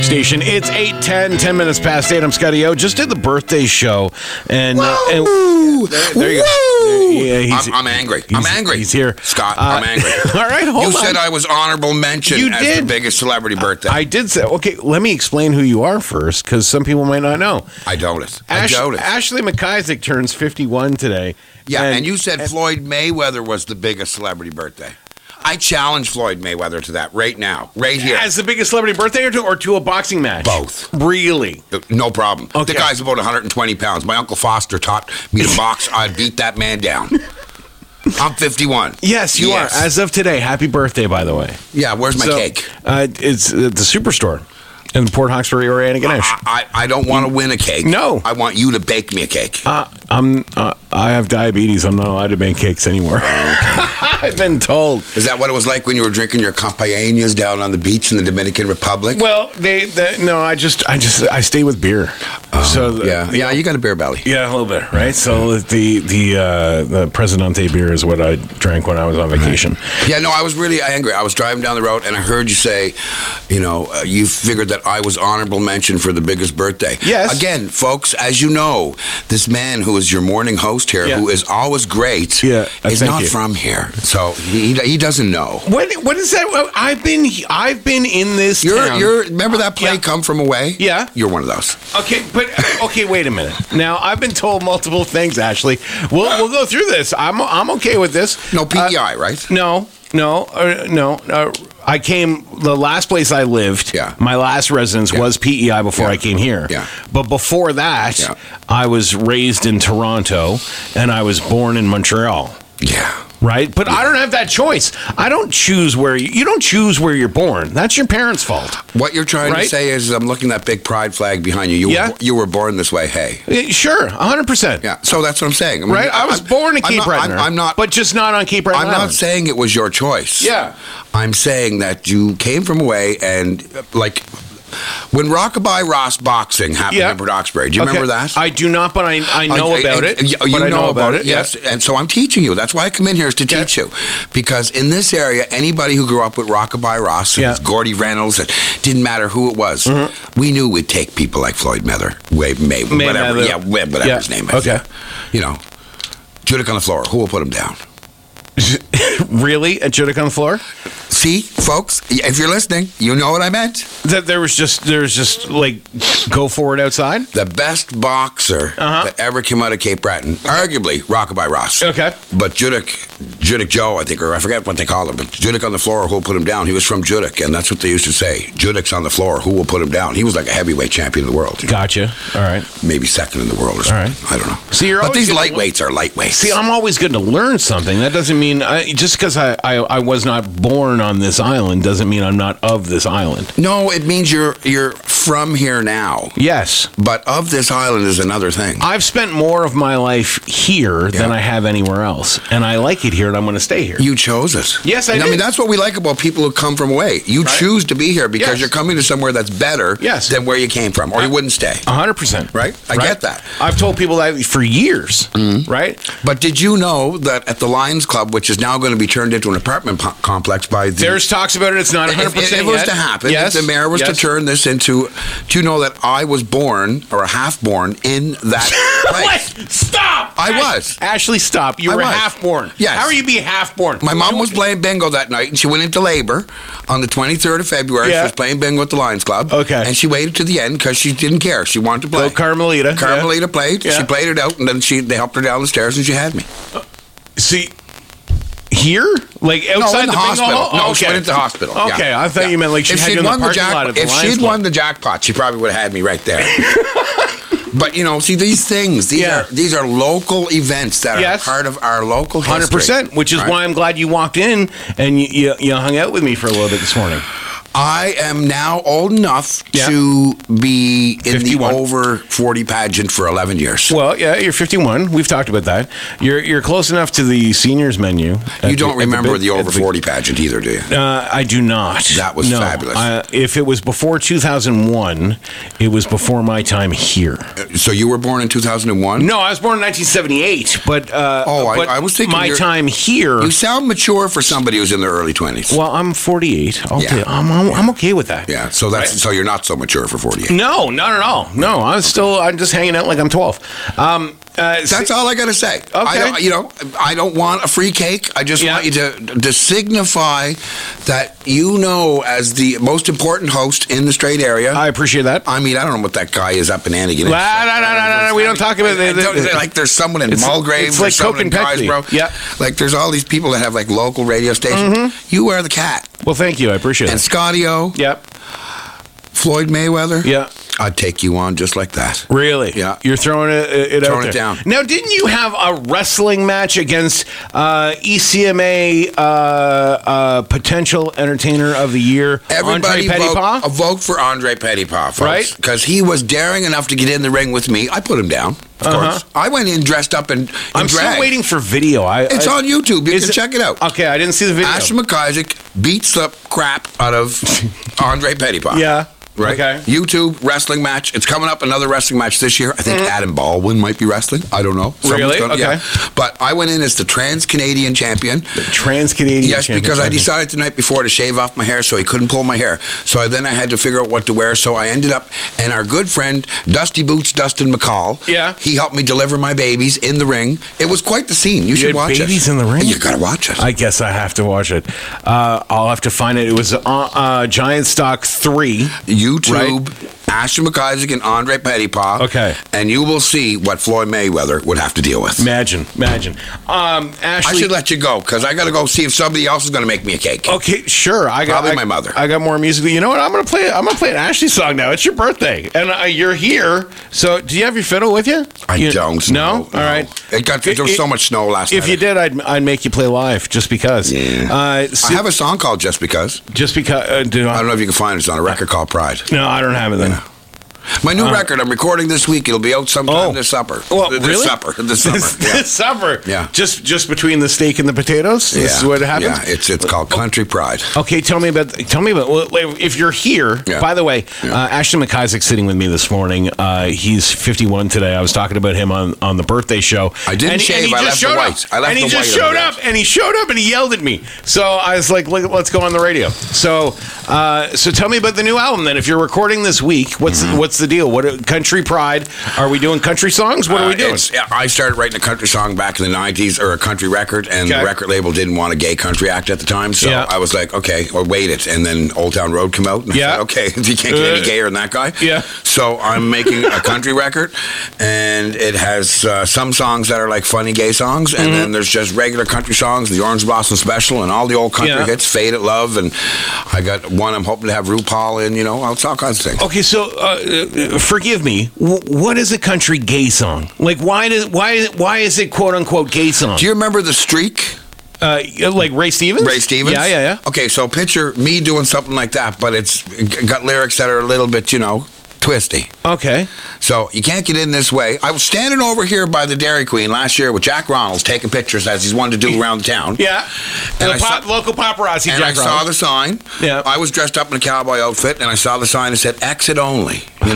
Station. It's 8:10, 10 minutes past 8. I'm Scotty O. Just did the birthday show. And, there you go. Yeah, I'm angry. I'm angry. He's here. Scott, I'm angry. All right, hold on. You said I was honorable mention as the biggest celebrity birthday. I did say, okay, let me explain who you are first, because some people might not know. I doubt it. Ashley McIsaac turns 51 today. Yeah, and you said Floyd Mayweather was the biggest celebrity birthday. I challenge Floyd Mayweather to that right now, right here. As the biggest celebrity birthday or to a boxing match? Both. Really? No problem. Okay. The guy's about 120 pounds. My Uncle Foster taught me to box. I'd beat that man down. I'm 51. Yes, you are. As of today, happy birthday, by the way. Yeah, where's my cake? It's at the Superstore in Port Hawkesbury or Antigonish. I don't want to win a cake. No. I want you to bake me a cake. I have diabetes. I'm not allowed to make cakes anymore. I've been told. Is that what it was like when you were drinking your campañas down on the beach in the Dominican Republic? Well, I stay with beer. You got a beer belly. Yeah, a little bit, right? So the Presidente beer is what I drank when I was on vacation. Right. Yeah, no, I was really angry. I was driving down the road and I heard you say, you figured that I was honorable mention for the biggest birthday. Yes. Again, folks, as you know, this man who is your morning host here, who is always great, is not from here. So he doesn't know. What is that? I've been in this town. Remember that play, Come From Away? Yeah. You're one of those. Okay, wait a minute. Now, I've been told multiple things, Ashley. We'll go through this. I'm okay with this. No PEI, right? No. I came, the last place I lived, my last residence was PEI before I came here. Yeah. But before that, I was raised in Toronto, and I was born in Montreal. Yeah. Right? But I don't have that choice. I don't choose where you don't choose where you're born. That's your parents' fault. What you're trying to say is, I'm looking at that big pride flag behind you. You were born this way, hey. Sure, 100%. Yeah, so that's what I'm saying. Right? I was born in Cape Breton. I'm not, but just not on Cape Breton. I'm not saying it was your choice. Yeah. I'm saying that you came from away and, when Rockabye Ross boxing happened in Port Hawkesbury, do you remember that? I do not, but I know about it. You know about it, yes. And so I'm teaching you. That's why I come in here, is to teach you. Because in this area, anybody who grew up with Rockabye Ross, Gordy Reynolds, it didn't matter who it was, we knew we'd take people like Floyd Mayweather, whatever his name is. Okay. Judic on the floor. Who will put him down? Really? At Judic on the floor? See, folks, if you're listening, you know what I meant. That there's just go for it outside? The best boxer that ever came out of Cape Breton, arguably Rockabye Ross. Okay. But Judic Joe, I think, or I forget what they call him, but Judic on the floor, who will put him down? He was from Judic, and that's what they used to say. Judic's on the floor, who will put him down? He was like a heavyweight champion of the world. Gotcha. All right. Maybe second in the world or something. All right. I don't know. See, but these lightweights are lightweights. See, I'm always good to learn something. That doesn't mean, just because I was not born on this island doesn't mean I'm not of this island. No, it means you're from here now. Yes. But of this island is another thing. I've spent more of my life here than I have anywhere else. And I like it here, and I'm going to stay here. You chose it. Yes, I did. I mean, that's what we like about people who come from away. You choose to be here because you're coming to somewhere that's better than where you came from, or you wouldn't stay. 100%. Right? I get that. I've told people that for years, right? But did you know that at the Lions Club, which is now going to be turned into an apartment complex by the... There's talks about it. It's not 100% If it was to happen, if the mayor was to turn this into... Do you know that I was born, or half-born, in that place? What? Stop! I was. Ashley, stop. You were half-born. Yes. How are you being half-born? My mom was playing bingo that night, and she went into labor on the 23rd of February. She was playing bingo at the Lions Club. Okay. And she waited to the end because she didn't care. She wanted to play. Carmelita. Carmelita played. Yeah. She played it out, and then they helped her down the stairs, and she had me. See... Here? Like outside the hospital. No, she went into the hospital. Okay, I thought you meant like she had you in the parking lot of the Lions Club. If she'd won the jackpot, she probably would have had me right there. But see these things. These are local events that are part of our local history. 100%. Which is why I'm glad you walked in and you hung out with me for a little bit this morning. I am now old enough to be in 51. The over 40 pageant for 11 years. Well, yeah, you're 51. We've talked about that. You're close enough to the seniors menu. You don't remember the over 40 pageant either, do you? I do not. That was fabulous. If it was before 2001, it was before my time here. So you were born in 2001? No, I was born in 1978. But I was thinking my time here. You sound mature for somebody who's in their early 20s. Well, I'm 48. I'm I'm okay with that. Yeah. So that's so you're not so mature for 48. No, not at all. No, I'm just hanging out like I'm 12. That's all I got to say. Okay. I don't want a free cake. I just want you to signify that as the most important host in the Strait area. I appreciate that. I mean, I don't know what that guy is up in Antigonish. No. We don't talk about it. Like there's someone in Mulgrave. It's like Coke and Pepsi. Yeah. Like there's all these people that have like local radio stations. Mm-hmm. You are the cat. Well, thank you. I appreciate it. And Scotty-O. Yep. Floyd Mayweather. Yeah. I'd take you on just like that. Really? Yeah. You're throwing it out there. Down. Now, didn't you have a wrestling match against ECMA potential entertainer of the year, Everybody Andre Petitpas? vote for Andre Petitpas, folks. Right? Because he was daring enough to get in the ring with me. I put him down, of course. I went in dressed up in I'm drag. still waiting for video. It's on YouTube. You can check it out. Okay, I didn't see the video. Ashton McIsaac beats the crap out of Andre Petitpas. Yeah. Right? Okay. YouTube wrestling match. It's coming up, another wrestling match this year. I think Adam Baldwin might be wrestling. I don't know. Really? Okay. Yeah. But I went in as the Trans-Canadian champion. The Trans-Canadian Yes, champion. because I decided the night before to shave off my hair so he couldn't pull my hair. So then I had to figure out what to wear. So I ended up, and our good friend, Dusty Boots Dustin McCall, he helped me deliver my babies in the ring. It was quite the scene. You should watch it. Babies in the ring? You got to watch it. I guess I have to watch it. I'll have to find it. It was Giant Stock 3. YouTube. Right? Ashton McIsaac and Andre Petitpas. Okay. And you will see what Floyd Mayweather would have to deal with. Imagine. Ashley, I should let you go because I got to go see if somebody else is going to make me a cake. Okay, sure. Probably my mother. I got more music. You know what? I'm gonna play an Ashley song now. It's your birthday, and you're here. So, do you have your fiddle with you? I don't. No. All right. There was so much snow last night. If you did, I'd make you play live just because. Yeah. I have a song called Just Because. Just because. I don't know if you can find it. It's on a record called Pride. No, I don't have it then. Yeah. My new record I'm recording this week. It'll be out sometime this supper. Well, this summer. This summer. Yeah. Just between the steak and the potatoes. This is what happens. Yeah. It's called Country Pride. Okay, tell me about. Well, if you're here. Yeah. By the way, Ashton McIsaac sitting with me this morning. He's 51 today. I was talking about him on the birthday show. I didn't shave. I left the white. And he just showed up. And he showed up and he yelled at me. So I was like, let's go on the radio. So tell me about the new album then. If you're recording this week, what's the deal? What Country Pride? Are we doing country songs? What are we doing? I started writing a country song back in the 90s, or a country record, and the record label didn't want a gay country act at the time, so I was like, okay, well, wait it. And then Old Town Road came out, and I said, okay, you can't get any gayer than that guy. Yeah. So I'm making a country record, and it has some songs that are like funny gay songs, and then there's just regular country songs, the Orange Blossom Special, and all the old country hits, Faded Love, and I got one I'm hoping to have RuPaul in, it's all kinds of things. Okay, so forgive me. What is a country gay song? Like, why is it quote unquote gay song? Do you remember The Streak? Like Ray Stevens? Ray Stevens? Yeah. Okay, so picture me doing something like that, but it's got lyrics that are a little bit, twisty. Okay. So you can't get in this way. I was standing over here by the Dairy Queen last year with Jack Ronalds taking pictures as he's wanted to do around the town. Yeah. And local paparazzi. And Jack I saw the sign. Yeah. I was dressed up in a cowboy outfit, and I saw the sign that said "Exit Only." And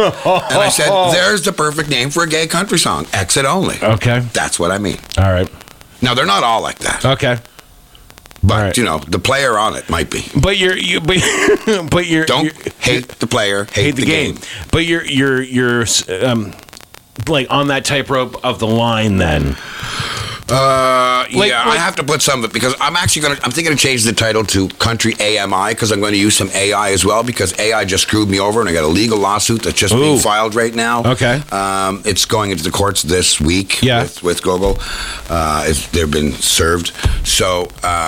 I said, "There's the perfect name for a gay country song. Exit Only." Okay. That's what I mean. All right. Now they're not all like that. Okay. But the player on it might be. But you're don't hate the player, hate the game. But you're like on that tightrope of the line then. I have to put some of it because I'm thinking of changing the title to Country AMI because I'm going to use some AI as well because AI just screwed me over and I got a legal lawsuit that's just being filed right now. Okay. It's going into the courts this week with Google. They've been served. So,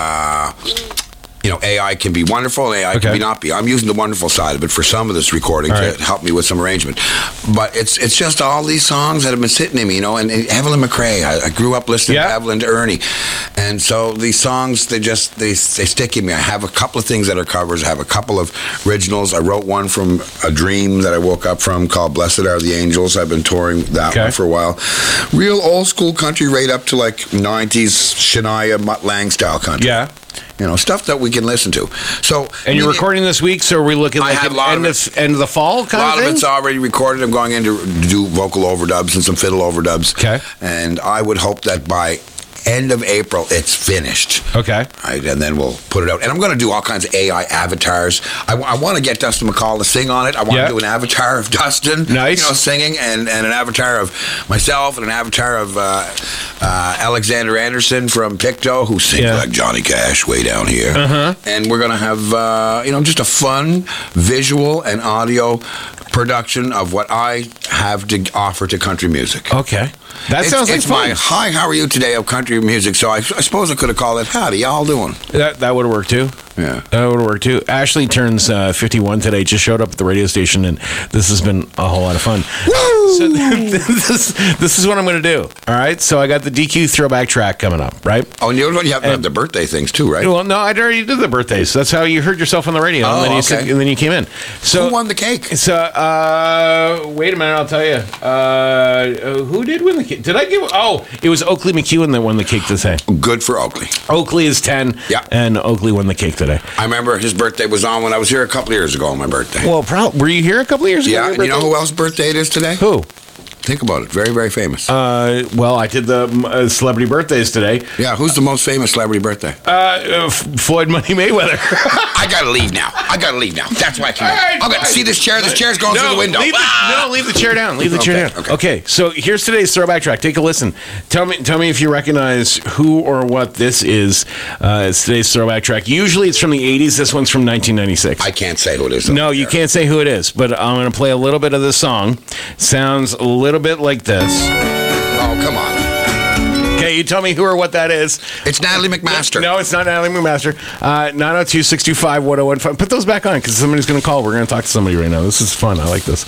AI can be wonderful and AI can be not be. I'm using the wonderful side of it for some of this recording to help me with some arrangement. But it's just all these songs that have been sitting in me, and Evelyn McRae. I grew up listening to Evelyn to Ernie. And so these songs, they stick in me. I have a couple of things that are covers. I have a couple of originals. I wrote one from a dream that I woke up from called Blessed Are the Angels. I've been touring that one for a while. Real old school country right up to like 90s Shania Mutt Lang style country. Yeah. Stuff that we can listen to. So, you're recording this week, so are we looking like end of the fall kind of thing? A lot of it's already recorded. I'm going in to do vocal overdubs and some fiddle overdubs. Okay. And I would hope that by end of April, it's finished. Okay. Right, and then we'll put it out. And I'm going to do all kinds of AI avatars. I want to get Dustin McCall to sing on it. I want to do an avatar of Dustin, nice, singing, and an avatar of myself, and an avatar of Alexander Anderson from Picto, who sings like Johnny Cash way down here. And we're going to have just a fun visual and audio production of what I have to offer to country music. Okay. That sounds like fun. It's my hi, how are you today of country music, so I suppose I could have called it howdy, y'all doing? That would have worked too. Yeah. That would have worked too. Ashley turns 51 today, just showed up at the radio station, and this has been a whole lot of fun. Woo! So this is what I'm going to do. All right? So I got the DQ throwback track coming up, right? Oh, and you have the birthday things too, right? Well, no, I already did the birthdays. That's how you heard yourself on the radio, and then you came in. So who won the cake? So, wait a minute, I'll tell you. Who did win the cake? Did I give? Oh, it was Oakley McEwen that won the cake today. Good for Oakley. Oakley is 10, and Oakley won the cake today. I remember his birthday was on when I was here a couple of years ago on my birthday. Well, were you here a couple of years ago? Yeah, and you know who else's birthday it is today? Who? Think about it. Very, very famous. Well, I did the celebrity birthdays today. Yeah, who's the most famous celebrity birthday? Floyd Money Mayweather. I gotta leave now. That's why I came in. I'm gonna see this chair. This chair's going through the window. Leave the chair down. Leave the chair down. Okay, so here's today's throwback track. Take a listen. Tell me if you recognize who or what this is. It's today's throwback track. Usually it's from the 80s. This one's from 1996. I can't say who it is. No, you can't say who it is, but I'm going to play a little bit of this song. Sounds a little bit like this. Oh, come on. Okay, you tell me who or what that is. It's Natalie McMaster. No, it's not Natalie McMaster. 902-625-1015. Put those back on because somebody's going to call. We're going to talk to somebody right now. This is fun. I like this.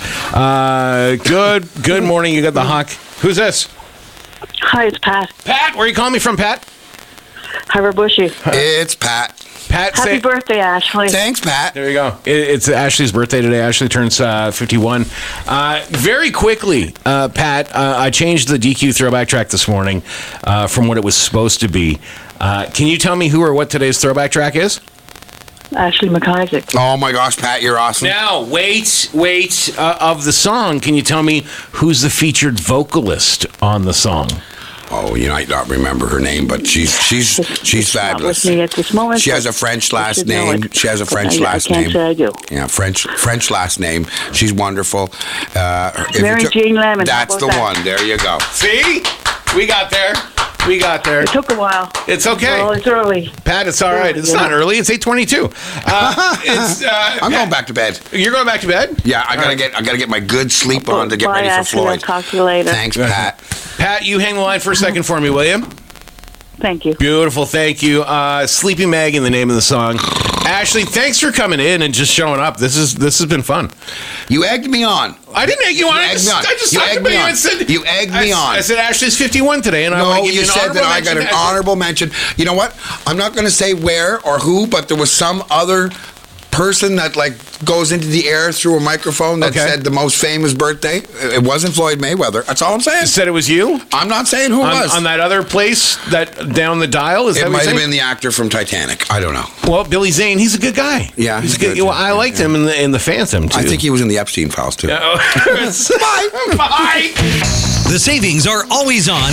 Good morning. You got the Hawk. Who's this? Hi, it's Pat. Pat, where are you calling me from, Pat? Harbor Bushy. It's Pat. Pat, happy birthday, Ashley. Thanks, Pat. There you go. It's Ashley's birthday today. Ashley turns 51. Very quickly, Pat, I changed the DQ throwback track this morning from what it was supposed to be. Can you tell me who or what today's throwback track is? Ashley McIsaac. Oh, my gosh, Pat, you're awesome. Now, wait. Of the song, can you tell me who's the featured vocalist on the song? Oh, you might not remember her name, but she's fabulous. Not with me at this moment. She has a French last name. She has a French last name. I can't say I do. Yeah, French last name. She's wonderful. Mary Jane Lemon. That's the one. There you go. See, we got there. It took a while. It's okay. Well, it's early. Pat, it's all right. It's not early. It's 8:22. I'm going back to bed. You're going back to bed? Yeah, I gotta get my good sleep on to get ready for Floyd. I'll talk to you later. Thanks, Pat. Pat, you hang the line for a second for me, will you? Thank you. Beautiful, thank you. Sleepy Meg in the name of the song. Ashley, thanks for coming in and just showing up. This has been fun. You egged me on. I didn't egg you on. I just talked about you and said you egged me on. I said Ashley's 51 today, and I want to give you an said that I got an honorable mention. You know what? I'm not going to say where or who, but there was some other person that goes into the air through a microphone that said the most famous birthday. It wasn't Floyd Mayweather. That's all I'm saying. Said it was you? I'm not saying who it was. On that other place that down the dial? It might have been the actor from Titanic. I don't know. Well, Billy Zane, he's a good guy. Yeah, he's good. Well, I liked him in the Phantom too. I think he was in the Epstein files too. Bye. The savings are always on